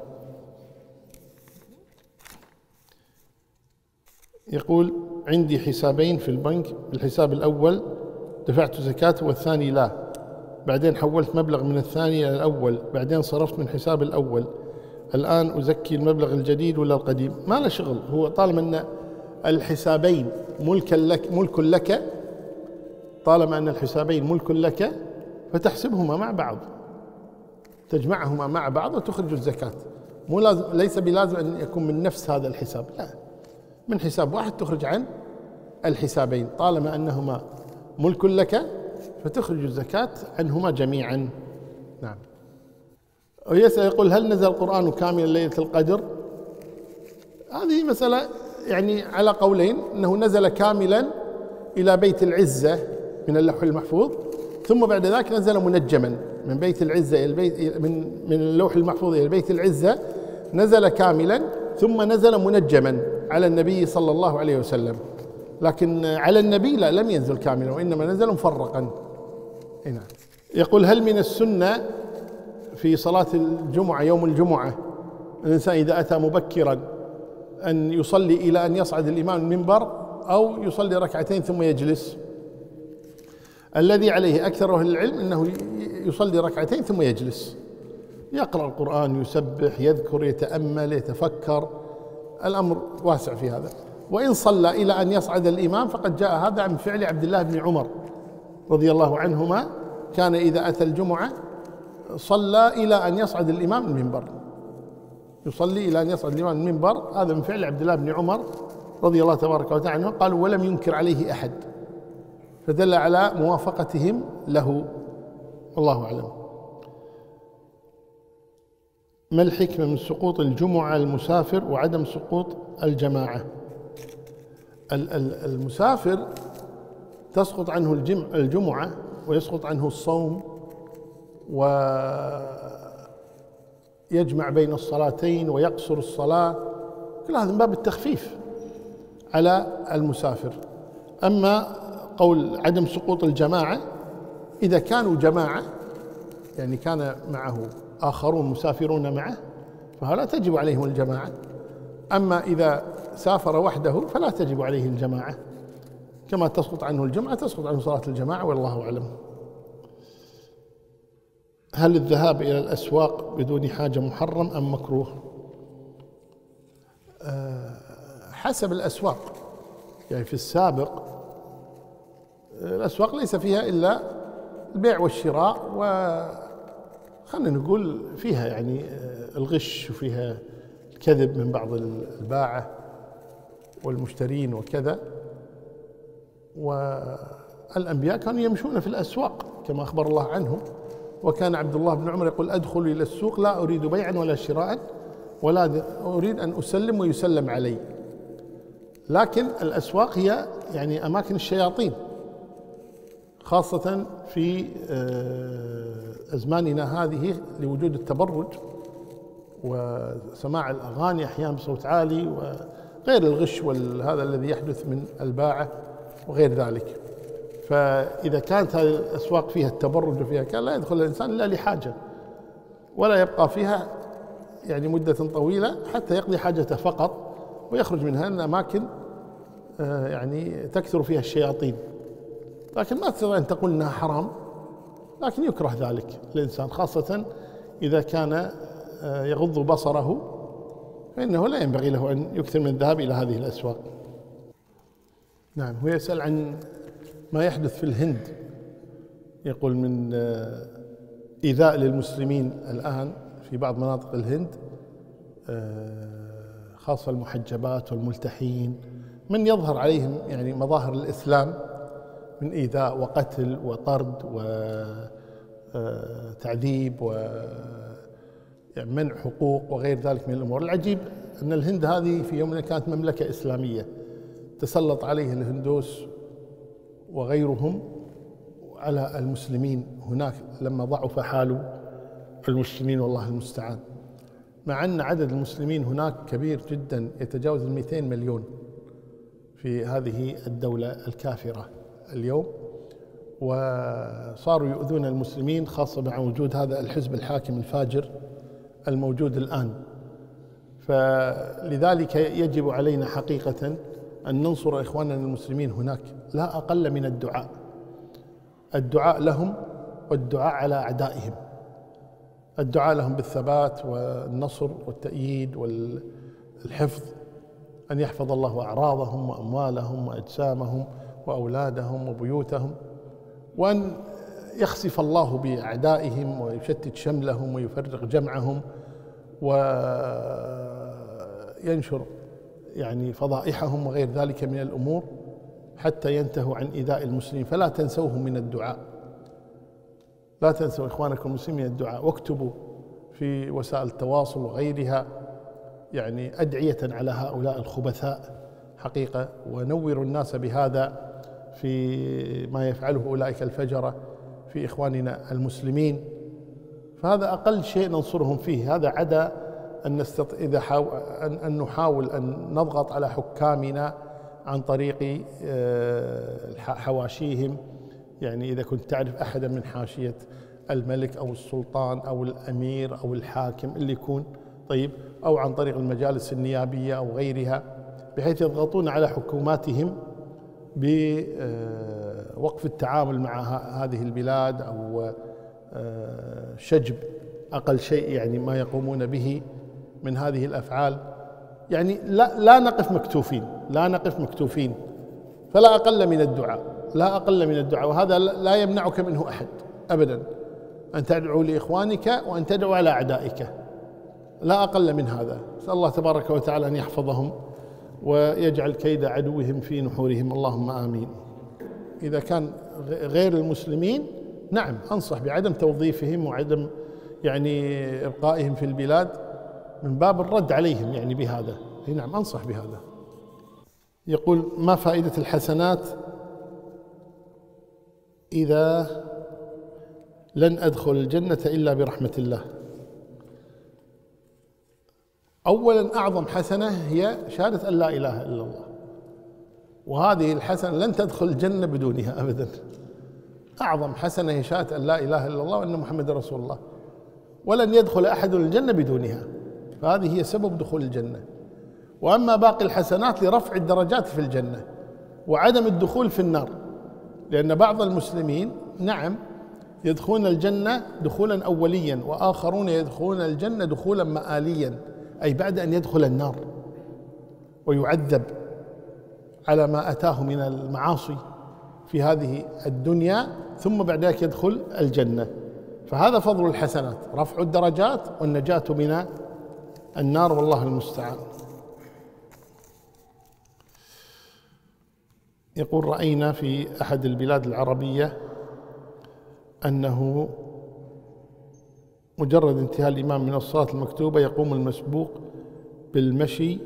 يقول عندي حسابين في البنك، بالحساب الأول دفعت زكاة والثاني لا، بعدين حولت مبلغ من الثاني إلى الأول، بعدين صرفت من حساب الأول، الآن أزكي المبلغ الجديد ولا القديم؟ ما له شغل، هو طالما أن الحسابين ملك لك، طالما أن الحسابين ملك لك فتحسبهما مع بعض، تجمعهما مع بعض وتخرج الزكاة. مو لازم، ليس بلازم أن يكون من نفس هذا الحساب، لا، من حساب واحد تخرج عن الحسابين، طالما أنهما ملك لك فتخرج الزكاة عنهما جميعا. نعم. ويسأل يقول هل نزل القرآن كاملا ليلة القدر؟ هذه مسألة يعني على قولين، أنه نزل كاملا إلى بيت العزة من اللوح المحفوظ، ثم بعد ذلك نزل منجما من بيت العزة إلى البيت من اللوح المحفوظ إلى بيت العزة، نزل كاملا ثم نزل منجما على النبي صلى الله عليه وسلم. لكن على النبي لا، لم ينزل كاملا وإنما نزل مفرقا. هنا يقول هل من السنة في صلاة الجمعة يوم الجمعة الإنسان إذا أتى مبكرا أن يصلي إلى أن يصعد الإمام المنبر أو يصلي ركعتين ثم يجلس؟ الذي عليه أكثر أهل العلم أنه يصلي ركعتين ثم يجلس، يقرأ القرآن، يسبح، يذكر، يتأمل، يتفكر، الأمر واسع في هذا. وإن صلى إلى أن يصعد الإمام فقد جاء هذا عن فعل عبد الله بن عمر رضي الله عنهما، كان إذا أتى الجمعة صلى إلى أن يصعد الإمام المنبر، يصلي إلى أن يصعد الإمام المنبر، هذا من فعل عبد الله بن عمر رضي الله تبارك وتعالى عنه. قالوا ولم ينكر عليه أحد، فدل على موافقتهم له، والله أعلم. ما الحكمة من سقوط الجمعة على المسافر وعدم سقوط الجماعة؟ المسافر تسقط عنه الجمعة ويسقط عنه الصوم، ويجمع بين الصلاتين ويقصر الصلاة، كل هذا من باب التخفيف على المسافر. أما قول عدم سقوط الجماعة، إذا كانوا جماعة يعني كان معه آخرون مسافرون معه فلا تجب عليهم الجماعة، أما إذا سافر وحده فلا تجب عليه الجماعة، كما تسقط عنه الجمعة تسقط عنه صلاة الجماعة، والله أعلم. هل الذهاب إلى الأسواق بدون حاجة محرم أم مكروه؟ حسب الأسواق، يعني في السابق الأسواق ليس فيها إلا البيع والشراء، وخلنا نقول فيها يعني الغش وفيها الكذب من بعض الباعة، والمشترين وكذا. والأنبياء كانوا يمشون في الأسواق كما أخبر الله عنهم، وكان عبد الله بن عمر يقول: أدخل إلى السوق لا أريد بيعا ولا شراء ولا أريد أن أسلم ويسلم علي. لكن الأسواق هي يعني أماكن الشياطين، خاصة في أزماننا هذه لوجود التبرج وسماع الأغاني أحيانا بصوت عالي وغير الغش وهذا الذي يحدث من الباعة وغير ذلك. فإذا كانت هذه الأسواق فيها التبرج وفيها كان لا يدخل الإنسان إلا لحاجة، ولا يبقى فيها يعني مدة طويلة حتى يقضي حاجته فقط ويخرج منها. الأماكن يعني تكثر فيها الشياطين، لكن ما تستطيع أن تقول أنها حرام، لكن يكره ذلك الإنسان، خاصة إذا كان يغض بصره فإنه لا ينبغي له أن يكثر من الذهاب إلى هذه الأسواق. نعم، هو يسأل عن ما يحدث في الهند، يقول من إيذاء للمسلمين الآن في بعض مناطق الهند، خاصة المحجبات والملتحين، من يظهر عليهم يعني مظاهر الإسلام من إيذاء وقتل وطرد وتعذيب ومنع حقوق وغير ذلك من الأمور. العجيب أن الهند هذه في يوم كانت مملكة إسلامية، تسلط عليه الهندوس وغيرهم على المسلمين هناك لما ضعف حال المسلمين والله المستعان، مع أن عدد المسلمين هناك كبير جدا يتجاوز 200 مليون في هذه الدولة الكافرة اليوم، وصاروا يؤذون المسلمين خاصة مع وجود هذا الحزب الحاكم الفاجر الموجود الآن. فلذلك يجب علينا حقيقة أن ننصر إخواننا المسلمين هناك، لا أقل من الدعاء لهم والدعاء على أعدائهم، الدعاء لهم بالثبات والنصر والتأييد والحفظ، أن يحفظ الله أعراضهم وأموالهم وأجسامهم وأولادهم وبيوتهم، وأن يخسف الله بأعدائهم ويشتت شملهم ويفرق جمعهم وينشر يعني فضائحهم وغير ذلك من الأمور حتى ينتهوا عن إيذاء المسلمين. فلا تنسوهم من الدعاء، لا تنسوا إخوانكم المسلمين من الدعاء، واكتبوا في وسائل التواصل وغيرها يعني أدعية على هؤلاء الخبثاء حقيقة، ونوروا الناس بهذا في ما يفعله أولئك الفجرة في إخواننا المسلمين. فهذا أقل شيء ننصرهم فيه. هذا عدا أن أن نحاول أن نضغط على حكامنا عن طريق حواشيهم، يعني إذا كنت تعرف أحدا من حاشية الملك أو السلطان أو الأمير أو الحاكم اللي يكون طيب، أو عن طريق المجالس النيابية أو غيرها، بحيث يضغطون على حكوماتهم بوقف التعامل مع هذه البلاد أو شجب أقل شيء يعني ما يقومون به من هذه الأفعال. يعني لا نقف مكتوفين، لا نقف مكتوفين، فلا أقل من الدعاء، لا أقل من الدعاء، وهذا لا يمنعك منه أحد أبدا، أن تدعو لإخوانك وأن تدعو على أعدائك، لا أقل من هذا. نسأل الله تبارك وتعالى أن يحفظهم ويجعل كيد عدوهم في نحورهم، اللهم آمين. إذا كان غير المسلمين نعم أنصح بعدم توظيفهم وعدم يعني إبقائهم في البلاد من باب الرد عليهم يعني بهذا، نعم أنصح بهذا. يقول: ما فائدة الحسنات إذا لن أدخل الجنة إلا برحمة الله؟ أولا أعظم حسنة هي شهادة أن لا إله إلا الله، وهذه الحسنة لن تدخل الجنة بدونها أبدا. أعظم حسنة هي شهادة أن لا إله إلا الله وأن محمد رسول الله، ولن يدخل أحد الجنة بدونها، فهذه هي سبب دخول الجنة. وأما باقي الحسنات لرفع الدرجات في الجنة وعدم الدخول في النار، لأن بعض المسلمين نعم يدخلون الجنة دخولا أوليا، وآخرون يدخلون الجنة دخولا مآليا، أي بعد أن يدخل النار ويعذب على ما أتاه من المعاصي في هذه الدنيا، ثم بعد ذلك يدخل الجنة. فهذا فضل الحسنات، رفع الدرجات والنجاة من النار، والله المستعان. يقول رأينا في أحد البلاد العربية أنه مجرد انتهاء الإمام من الصلاة المكتوبة يقوم المسبوق بالمشي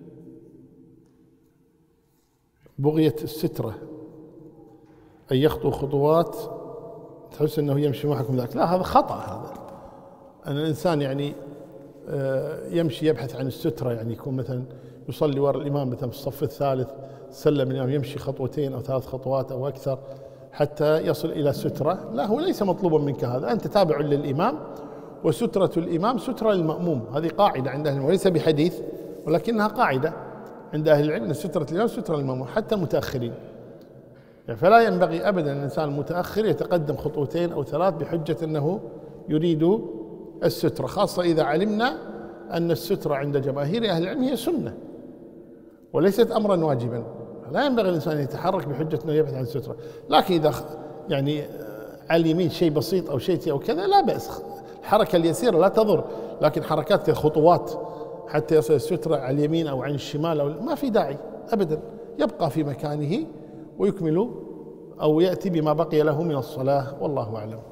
بغية السترة، أي يخطو خطوات تحس أنه يمشي معكم ذاك. لا، هذا خطأ. هذا أن الإنسان يعني يمشي يبحث عن السترة، يعني يكون مثلا يصلي وراء الإمام مثلا في الصف الثالث، سلم الإمام يمشي خطوتين أو 3 خطوات أو أكثر حتى يصل إلى سترة. لا، هو ليس مطلوبا منك هذا، أنت تابع للإمام، وسترة الإمام سترة للمأموم. هذه قاعدة عند أهل العلم، وليس بحديث ولكنها قاعدة عند أهل العلم أن سترة الإمام سترة للمأموم حتى المتأخرين. يعني فلا ينبغي أبدا الإنسان المتأخر يتقدم 2 أو 3 بحجة أنه يريد السترة، خاصة إذا علمنا أن السترة عند جماهير أهل العلم هي سنة وليست أمرا واجبا. لا ينبغي الإنسان أن يتحرك بحجة أنه يبحث عن السترة. لكن إذا يعني على اليمين شيء بسيط أو شيء أو كذا لا بأس، الحركة اليسيرة لا تضر، لكن حركات كخطوات حتى يصل السترة على اليمين أو عن الشمال أو ما في داعي أبدا، يبقى في مكانه ويكمل أو يأتي بما بقي له من الصلاة، والله أعلم.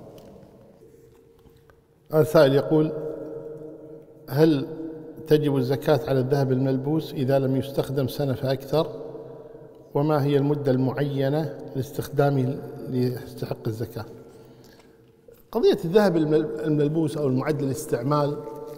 السائل يقول: هل تجب الزكاة على الذهب الملبوس إذا لم يستخدم سنة فأكثر؟ وما هي المدة المعينة لاستخدامه ليستحق الزكاة؟ قضية الذهب الملبوس أو المعد للاستعمال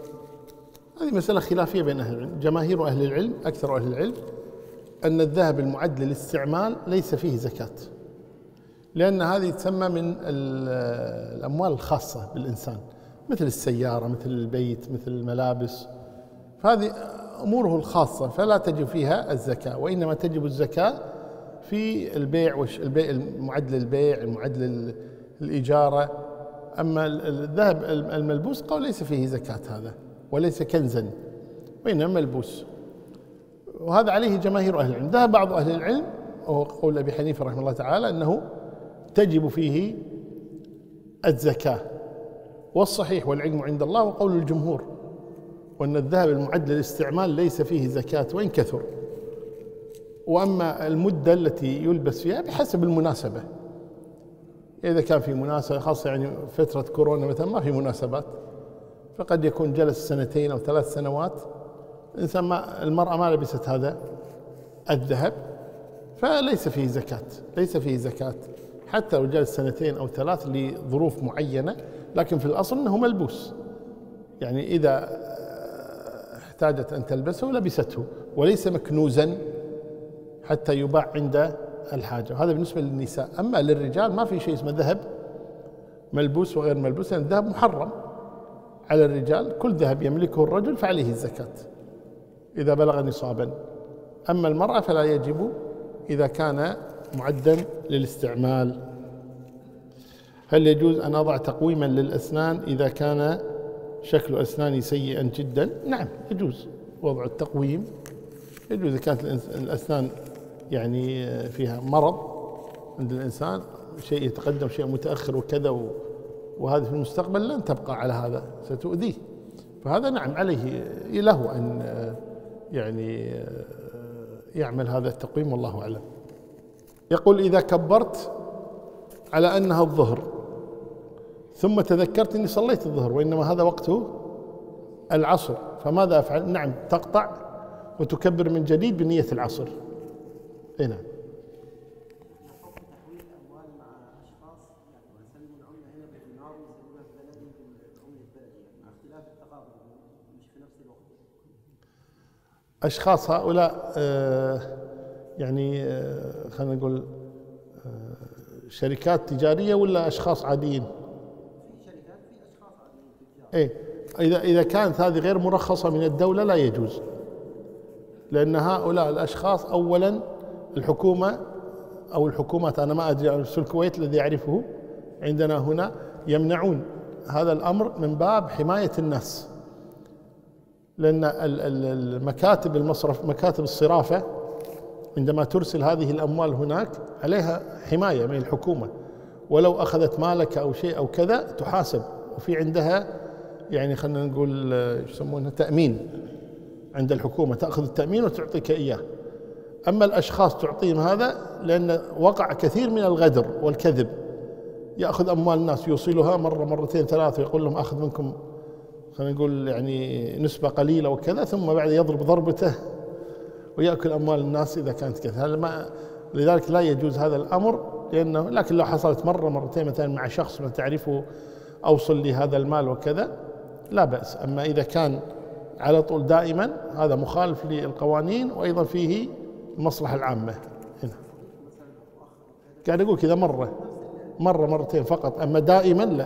هذه مسألة خلافية بين أهل العلم. جماهير أهل العلم، أكثر أهل العلم، أن الذهب المعد للاستعمال ليس فيه زكاة، لأن هذه تسمى من الأموال الخاصة بالإنسان، مثل السيارة، مثل البيت، مثل الملابس، فهذه أموره الخاصة فلا تجب فيها الزكاة، وإنما تجب الزكاة في البيع، المعد للبيع، المعد للإجارة. أما الذهب الملبوس قال ليس فيه زكاة هذا، وليس كنزا وإنما ملبوس، وهذا عليه جماهير أهل العلم. ذهب بعض أهل العلم وهو قول أبي حنيفة رحمه الله تعالى أنه تجب فيه الزكاة، والصحيح والعلم عند الله وقول الجمهور، وأن الذهب المعد للاستعمال ليس فيه زكاة وإن كثر. وأما المدة التي يلبس فيها بحسب المناسبة، إذا كان في مناسبة خاصة، يعني فترة كورونا مثلا ما في مناسبات، فقد يكون جلس 2 أو 3 سنوات الإنسان المرأة ما لبست هذا الذهب فليس فيه زكاة، ليس فيه زكاة حتى لو جلس 2 أو 3 لظروف معينة، لكن في الأصل أنه ملبوس، يعني إذا احتاجت أن تلبسه لبسته، وليس مكنوزا حتى يباع عند الحاجة. هذا بالنسبة للنساء. أما للرجال ما في شيء اسمه ذهب ملبوس وغير ملبوس، لأن الذهب محرم على الرجال، كل ذهب يملكه الرجل فعليه الزكاة إذا بلغ نصابا. أما المرأة فلا يجب إذا كان معدا للاستعمال. هل يجوز أن أضع تقويما للأسنان إذا كان شكل أسناني سيئا جدا؟ نعم، يجوز وضع التقويم، يجوز إذا كانت الأسنان يعني فيها مرض عند الإنسان، شيء يتقدم شيء متأخر وكذا، وهذا في المستقبل لن تبقى على هذا، ستؤذيه، فهذا نعم عليه له أن يعني يعمل هذا التقويم، والله أعلم. يقول: إذا كبرت على أنها الظهر ثم تذكرت أني صليت الظهر وإنما هذا وقته العصر، فماذا أفعل؟ نعم، تقطع وتكبر من جديد بنية العصر. نعم. أشخاص هؤلاء يعني خلينا نقول شركات تجارية ولا أشخاص عاديين؟ في شركات، في أشخاص عاديين تجار. إذا كانت هذه غير مرخصة من الدولة لا يجوز، لأن هؤلاء الأشخاص أولا الحكومة أو الحكومات، أنا ما أدري في الكويت الذي أعرفه، عندنا هنا يمنعون هذا الأمر من باب حماية الناس، لأن المكاتب المصرف، مكاتب الصرافة عندما ترسل هذه الأموال هناك عليها حماية من الحكومة، ولو أخذت مالك أو شيء أو كذا تحاسب، وفي عندها يعني خلينا نقول يسمونها تأمين عند الحكومة، تأخذ التأمين وتعطيك إياه. أما الأشخاص تعطيهم هذا لأن وقع كثير من الغدر والكذب، يأخذ أموال الناس يوصلها مرة مرتين ثلاثة ويقول لهم أخذ منكم خلينا نقول يعني نسبة قليلة وكذا، ثم بعد يضرب ضربته ويأكل أموال الناس إذا كانت كذا. لذلك لا يجوز هذا الأمر، لأنه لكن لو حصلت مرة مرتين مثلا مع شخص ما تعرفه أوصل لي هذا المال وكذا لا بأس. أما إذا كان على طول دائما هذا مخالف للقوانين، وأيضا فيه المصلحة العامة. هنا قاعد أقول كذا مرة مرتين فقط، أما دائما لا.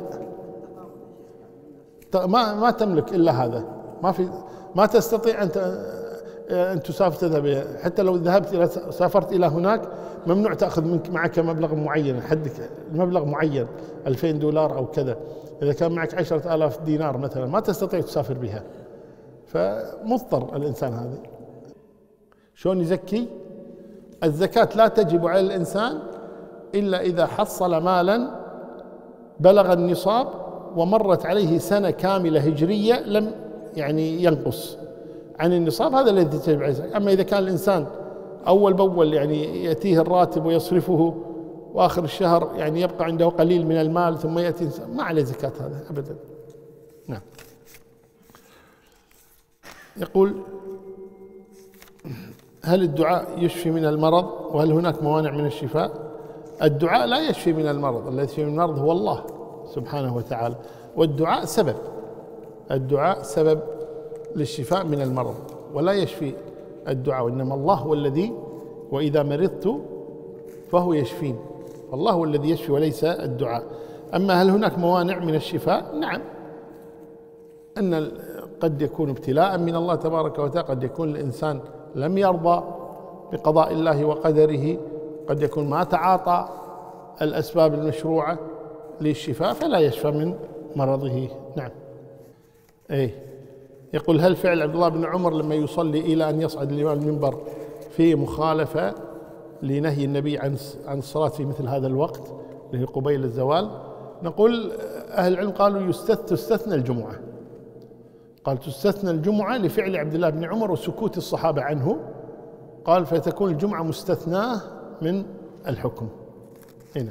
ما تملك إلا هذا، ما تستطيع أن تسافر تذهب، حتى لو ذهبت سافرت إلى هناك ممنوع تأخذ معك مبلغ معين، حدك مبلغ معين 2000 دولار أو كذا. إذا كان معك 10,000 دينار مثلا ما تستطيع تسافر بها، فمضطر الإنسان. هذا شلون يزكي؟ الزكاة لا تجب على الإنسان إلا إذا حصل مالا بلغ النصاب ومرت عليه سنة كاملة هجرية لم يعني ينقص عن النصاب، هذا الذي تجب عليه الزكاة. أما إذا كان الإنسان أول بأول يعني يأتيه الراتب ويصرفه وآخر الشهر يعني يبقى عنده قليل من المال ثم يأتي ما عليه زكاة هذا أبدا. نعم. يقول: هل الدعاء يشفي من المرض؟ وهل هناك موانع من الشفاء؟ الدعاء لا يشفي من المرض، الذي يشفي من المرض هو الله سبحانه وتعالى، والدعاء سبب، الدعاء سبب للشفاء من المرض ولا يشفي الدعاء، وإنما الله هو الذي وإذا مرضت فهو يشفين، الله هو الذي يشفي وليس الدعاء. أما هل هناك موانع من الشفاء؟ نعم، أن قد يكون ابتلاء من الله تبارك وتعالى، قد يكون الإنسان لم يرضى بقضاء الله وقدره، قد يكون ما تعاطى الأسباب المشروعة للشفاء فلا يشفى من مرضه. نعم. يقول: هل فعل عبد الله بن عمر لما يصلي إلى أن يصعد الإمام المنبر في مخالفة لنهي النبي عن الصلاة في مثل هذا الوقت اللي هي قبيل الزوال؟ نقول أهل العلم قالوا تستثنى الجمعة، قال تستثنى الجمعة لفعل عبد الله بن عمر وسكوت الصحابة عنه، قال فتكون الجمعة مستثناة من الحكم. هنا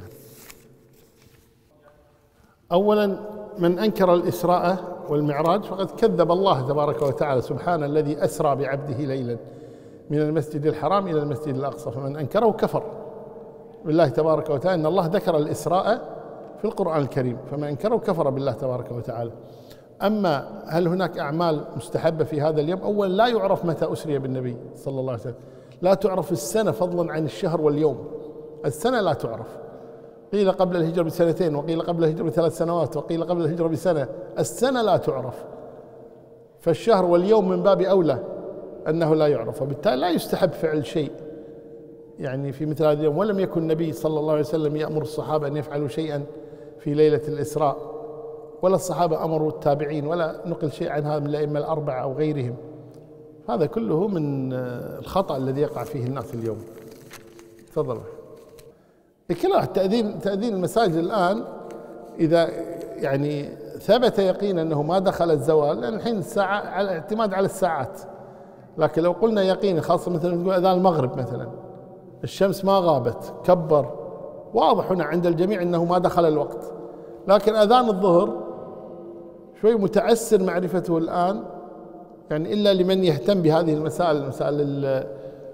أولا من أنكر الإسراء والمعراج فقد كذب الله تبارك وتعالى، سبحان الذي أسرى بعبده ليلا من المسجد الحرام إلى المسجد الأقصى، فمن أنكره كفر بالله تبارك وتعالى. إن الله ذكر الإسراء في القرآن الكريم، فمن أنكره كفر بالله تبارك وتعالى. أما هل هناك أعمال مستحبة في هذا اليوم؟ أولا لا يعرف متى أسري بالنبي صلى الله عليه وسلم، لا تعرف السنة فضلا عن الشهر واليوم، السنة لا تعرف، قيل قبل الهجرة بسنتين وقيل قبل الهجرة ب3 سنوات وقيل قبل الهجرة بسنة، السنة لا تعرف، فالشهر واليوم من باب أولى أنه لا يعرف، وبالتالي لا يستحب فعل شيء يعني في مثل هذا اليوم. ولم يكن النبي صلى الله عليه وسلم يأمر الصحابة أن يفعلوا شيئا في ليلة الإسراء، ولا الصحابة أمروا التابعين، ولا نقل شيء عن هذا من الأئمة الأربعة أو غيرهم. هذا كله من الخطأ الذي يقع فيه الناس اليوم. تفضل. كلا تأذين المساجد الآن إذا يعني ثبت يقينا أنه ما دخل الزوال، لأن الحين الساعة على اعتماد على الساعات، لكن لو قلنا يقين خاصة مثلا نقول أذان المغرب مثلا الشمس ما غابت كبر، واضح هنا عند الجميع أنه ما دخل الوقت، لكن أذان الظهر شوي متعسر معرفته الآن، يعني إلا لمن يهتم بهذه المسائل، مسائل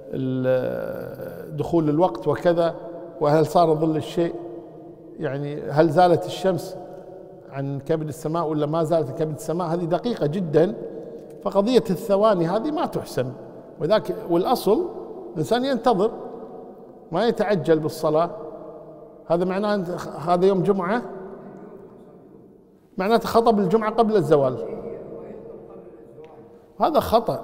دخول الوقت وكذا، وهل صار ظل الشيء، يعني هل زالت الشمس عن كبد السماء ولا ما زالت كبد السماء، هذه دقيقة جدا، فقضية الثواني هذه ما تحسم، وذاك والأصل الإنسان ينتظر ما يتعجل بالصلاة. هذا معناه هذا يوم جمعة، معناته خطب الجمعة قبل الزوال، هذا خطأ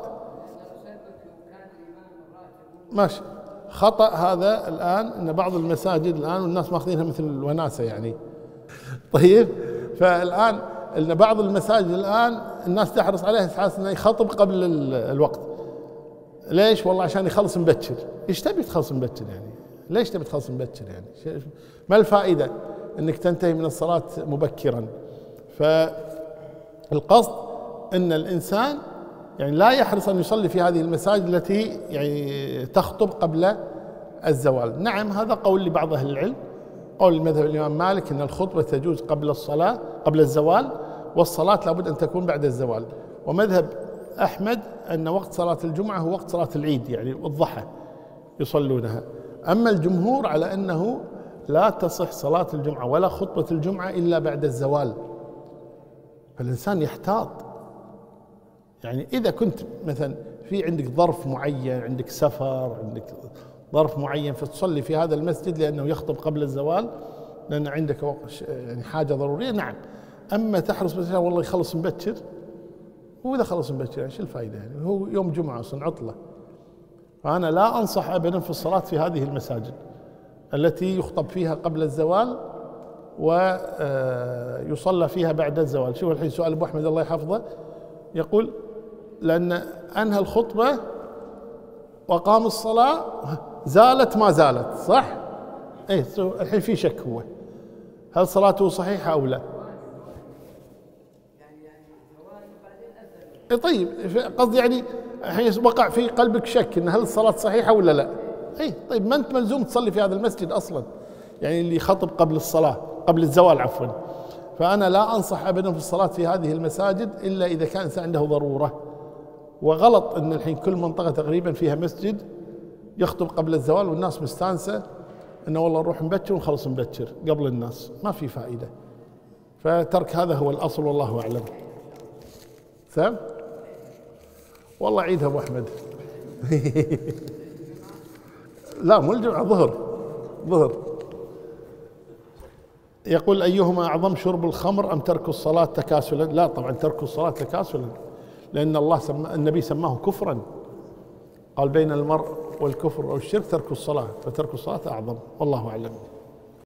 ماشي، خطأ هذا الآن، أن بعض المساجد الآن والناس ماخذينها مثل الوناسة يعني. طيب، فالآن أن بعض المساجد الآن الناس تحرص عليها تحس أنه يخطب قبل الوقت. ليش؟ والله عشان يخلص مبكر. إيش تبي تخلص مبكر يعني؟ ليش تبي تخلص مبكر يعني؟ ما الفائدة أنك تنتهي من الصلاة مبكرا؟ فالقصد أن الإنسان يعني لا يحرص أن يصلي في هذه المساجد التي يعني تخطب قبل الزوال. نعم، هذا قول لبعض أهل العلم، قول مذهب الإمام مالك أن الخطبة تجوز قبل الصلاة قبل الزوال، والصلاة لابد أن تكون بعد الزوال. ومذهب أحمد أن وقت صلاة الجمعة هو وقت صلاة العيد، يعني الضحى يصلونها. أما الجمهور على أنه لا تصح صلاة الجمعة ولا خطبة الجمعة إلا بعد الزوال. فالإنسان يحتاط، يعني إذا كنت مثلا في عندك ظرف معين، عندك سفر، عندك ظرف معين، فتصلي في هذا المسجد لأنه يخطب قبل الزوال، لأن عندك يعني حاجة ضرورية، نعم. أما تحرص بس والله يخلص مبكر، وإذا خلص مبكر يعني شو الفائدة؟ يعني هو يوم جمعة أصلا عطلة. فأنا لا أنصح أبدا في الصلاة في هذه المساجد التي يخطب فيها قبل الزوال ويصلى فيها بعد الزوال. شوف الحين سؤال أبو أحمد الله يحفظه، يقول لأن أنهى الخطبة وقام الصلاة زالت ما زالت، صح؟ إيه الحين في شك، هو هل صلاته صحيحة أو لا؟ إيه طيب، قصدي يعني الحين وقع في قلبك شك إن هل الصلاة صحيحة ولا لا؟ إيه طيب، ما أنت ملزوم تصلي في هذا المسجد أصلا، يعني اللي يخطب قبل الصلاة قبل الزوال عفوا. فأنا لا أنصح أبدا في الصلاة في هذه المساجد إلا إذا كان عنده ضرورة. وغلط أن الحين كل منطقة تقريبا فيها مسجد يخطب قبل الزوال والناس مستانسة أنه والله نروح مبكر ونخلص مبكر قبل الناس، ما في فائدة. فترك هذا هو الأصل، والله أعلم. سام؟ والله عيدها أبو أحمد. لا مو الجمعة، ظهر. يقول أيهما أعظم، شرب الخمر أم ترك الصلاة تكاسلا؟ لا طبعا ترك الصلاة تكاسلا، لأن النبي سماه كفرا، قال بين المرء والكفر أو الشرك ترك الصلاة، فترك الصلاة أعظم، والله أعلم.